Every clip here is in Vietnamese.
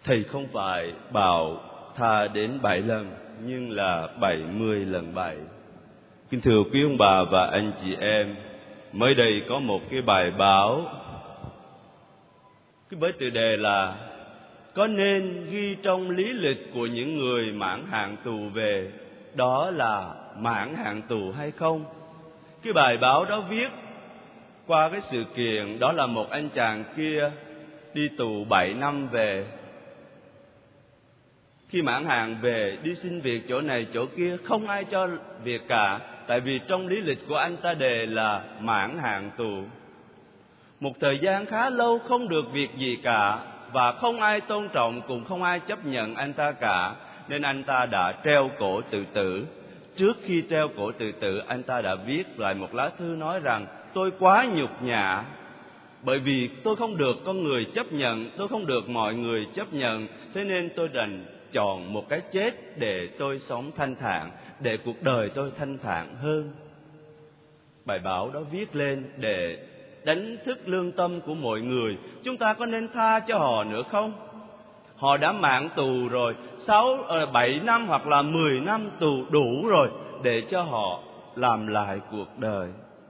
Thầy không phải bảo tha đến 7 lần, nhưng là 70 lần 7. Kính thưa quý ông bà và anh chị em, mới đây có một cái bài báo, cái với tựa đề là có nên ghi trong lý lịch của những người mãn hạn tù về đó là mãn hạn tù hay không? Cái bài báo đó viết qua cái sự kiện đó là một anh chàng kia đi tù 7 năm về. Khi mãn hạn về đi xin việc chỗ này chỗ kia, không ai cho việc cả, tại vì trong lý lịch của anh ta đề là mãn hạn tù. Một thời gian khá lâu không được việc gì cả, và không ai tôn trọng, cũng không ai chấp nhận anh ta cả, nên anh ta đã treo cổ tự tử. Trước khi treo cổ tự tử, anh ta đã viết lại một lá thư nói rằng: tôi quá nhục nhã, bởi vì tôi không được con người chấp nhận, tôi không được mọi người chấp nhận, thế nên tôi đành chọn một cái chết để tôi sống thanh thản, để cuộc đời tôi thanh thản hơn. Bài báo đó viết lên để đánh thức lương tâm của mọi người. Chúng ta có nên tha cho họ nữa không? Họ đã mãn tù rồi, 7 năm hoặc là 10 năm tù đủ rồi để cho họ làm lại cuộc đời.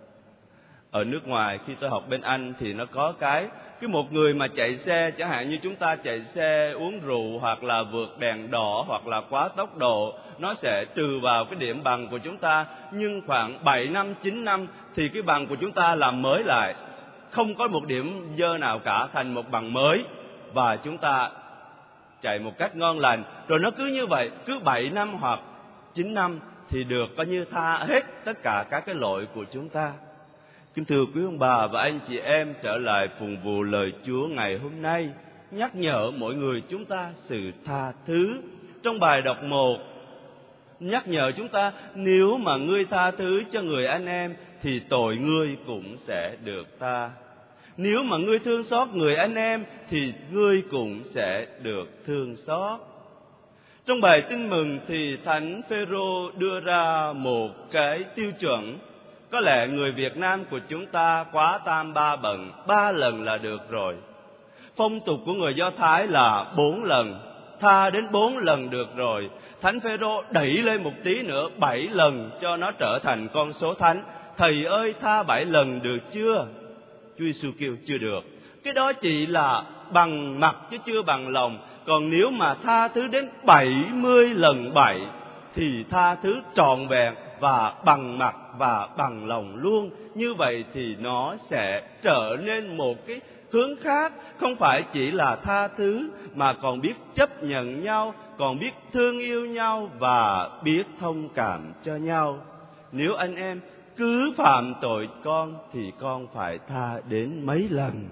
Ở nước ngoài khi tôi học bên Anh thì nó có cái một người mà chạy xe, chẳng hạn như chúng ta chạy xe uống rượu hoặc là vượt đèn đỏ hoặc là quá tốc độ, nó sẽ trừ vào cái điểm bằng của chúng ta, nhưng khoảng 7 năm, 9 năm thì cái bằng của chúng ta làm mới lại, không có một điểm dơ nào cả, thành một bằng mới, và chúng ta chạy một cách ngon lành. Rồi nó cứ như vậy, cứ 7 năm hoặc 9 năm thì được coi như tha hết tất cả các cái lỗi của chúng ta. Kính thưa quý ông bà và anh chị em, trở lại phụng vụ lời Chúa ngày hôm nay, nhắc nhở mỗi người chúng ta sự tha thứ. Trong bài đọc 1 nhắc nhở chúng ta, nếu mà ngươi tha thứ cho người anh em thì tội ngươi cũng sẽ được tha. Nếu mà ngươi thương xót người anh em thì ngươi cũng sẽ được thương xót. Trong bài tin mừng thì Thánh Phêrô đưa ra một cái tiêu chuẩn. Có lẽ người Việt Nam của chúng ta quá tam ba bận, 3 lần là được rồi. Phong tục của người Do Thái là 4 lần, tha đến 4 lần được rồi. Thánh Phêrô đẩy lên một tí nữa, 7 lần cho nó trở thành con số thánh. Thầy ơi, tha 7 lần được chưa? Chúa Giêsu kêu chưa được. Cái đó chỉ là bằng mặt chứ chưa bằng lòng. Còn nếu mà tha thứ đến 70 lần 7 thì tha thứ trọn vẹn và bằng mặt và bằng lòng luôn. Như vậy thì nó sẽ trở nên một cái hướng khác, không phải chỉ là tha thứ mà còn biết chấp nhận nhau, còn biết thương yêu nhau và biết thông cảm cho nhau. Nếu anh em cứ phạm tội con thì con phải tha đến mấy lần?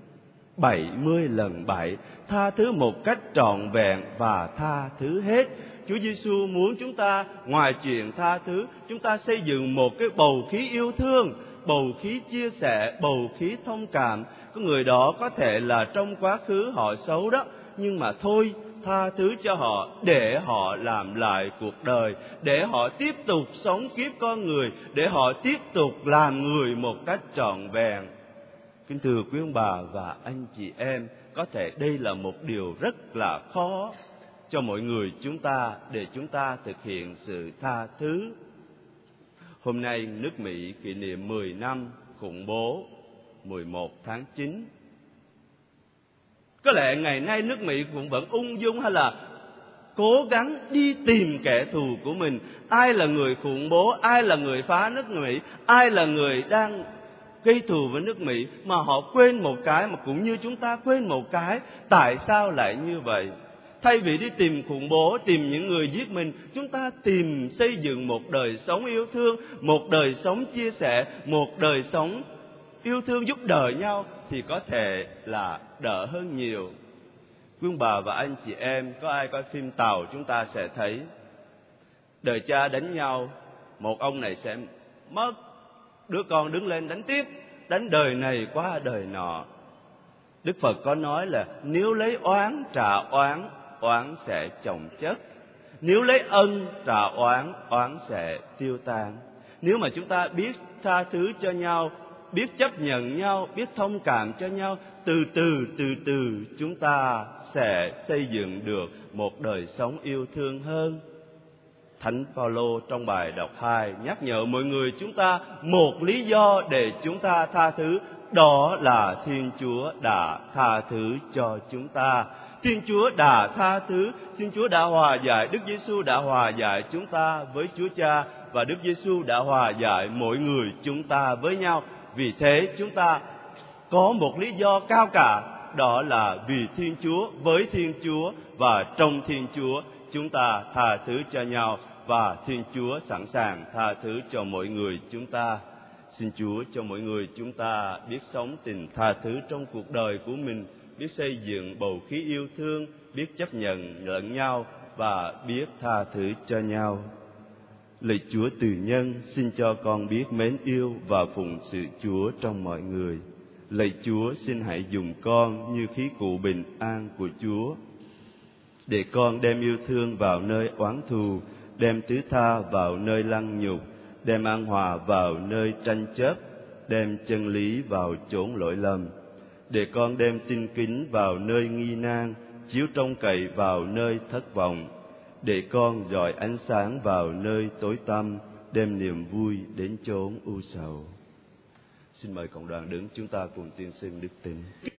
70 lần 7, tha thứ một cách trọn vẹn và tha thứ hết. Chúa Giêsu muốn chúng ta ngoài chuyện tha thứ, chúng ta xây dựng một cái bầu khí yêu thương, bầu khí chia sẻ, bầu khí thông cảm. Có người đó có thể là trong quá khứ họ xấu đó, nhưng mà thôi, tha thứ cho họ để họ làm lại cuộc đời, để họ tiếp tục sống kiếp con người, để họ tiếp tục làm người một cách trọn vẹn. Kính thưa quý ông bà và anh chị em, có thể đây là một điều rất là khó cho mọi người chúng ta để chúng ta thực hiện sự tha thứ. Hôm nay nước Mỹ kỷ niệm 10 năm khủng bố 11 tháng 9. Có lẽ ngày nay nước Mỹ cũng vẫn ung dung hay là cố gắng đi tìm kẻ thù của mình. Ai là người khủng bố, ai là người phá nước Mỹ, ai là người đang gây thù với nước Mỹ, mà họ quên một cái, mà cũng như chúng ta quên một cái. Tại sao lại như vậy? Thay vì đi tìm khủng bố, tìm những người giết mình, chúng ta tìm xây dựng một đời sống yêu thương, một đời sống chia sẻ, một đời sống yêu thương giúp đỡ nhau thì có thể là đỡ hơn nhiều. Quý ông bà và anh chị em, có ai coi phim Tàu chúng ta sẽ thấy đời cha đánh nhau, một ông này sẽ mất, đứa con đứng lên đánh tiếp, đánh đời này qua đời nọ. Đức Phật có nói là nếu lấy oán trả oán, oán sẽ chồng chất. Nếu lấy ân trả oán, oán sẽ tiêu tan. Nếu mà chúng ta biết tha thứ cho nhau biết chấp nhận nhau, biết thông cảm cho nhau, từ từ chúng ta sẽ xây dựng được một đời sống yêu thương hơn. Thánh Phaolô trong bài đọc 2 nhắc nhở mọi người chúng ta một lý do để chúng ta tha thứ, đó là Thiên Chúa đã tha thứ cho chúng ta. Thiên Chúa đã tha thứ, Thiên Chúa đã hòa giải, Đức Giêsu đã hòa giải chúng ta với Chúa Cha, và Đức Giêsu đã hòa giải mỗi người chúng ta với nhau. Vì thế chúng ta có một lý do cao cả, đó là vì Thiên Chúa, với Thiên Chúa và trong Thiên Chúa chúng ta tha thứ cho nhau, và Thiên Chúa sẵn sàng tha thứ cho mỗi người chúng ta. Xin Chúa cho mỗi người chúng ta biết sống tình tha thứ trong cuộc đời của mình, biết xây dựng bầu khí yêu thương, biết chấp nhận lẫn nhau và biết tha thứ cho nhau. Lạy Chúa từ nhân, xin cho con biết mến yêu và phụng sự Chúa trong mọi người. Lạy Chúa, xin hãy dùng con như khí cụ bình an của Chúa, để con đem yêu thương vào nơi oán thù, đem tứ tha vào nơi lăng nhục, đem an hòa vào nơi tranh chấp, đem chân lý vào chốn lỗi lầm. Để con đem tin kính vào nơi nghi nan, chiếu trông cậy vào nơi thất vọng. Để con dọi ánh sáng vào nơi tối tăm, đem niềm vui đến chốn u sầu. Xin mời cộng đoàn đứng, chúng ta cùng tuyên xưng đức tin.